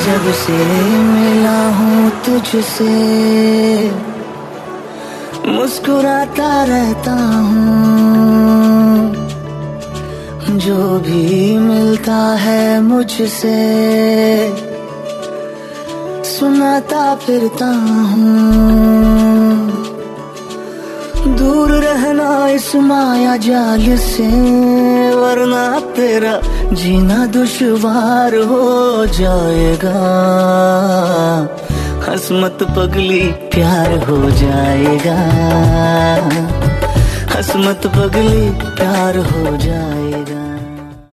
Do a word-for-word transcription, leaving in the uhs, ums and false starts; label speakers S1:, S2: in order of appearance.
S1: जब से मिला हूँ तुझसे मुस्कुराता रहता हूँ, जो भी मिलता है मुझसे सुनाता फिरता हूँ। दूर रहना इस माया जाल से, वरना तेरा जीना दुश्वार हो जाएगा। हंस मत पगली प्यार हो जाएगा, हंस मत पगली प्यार हो जाएगा।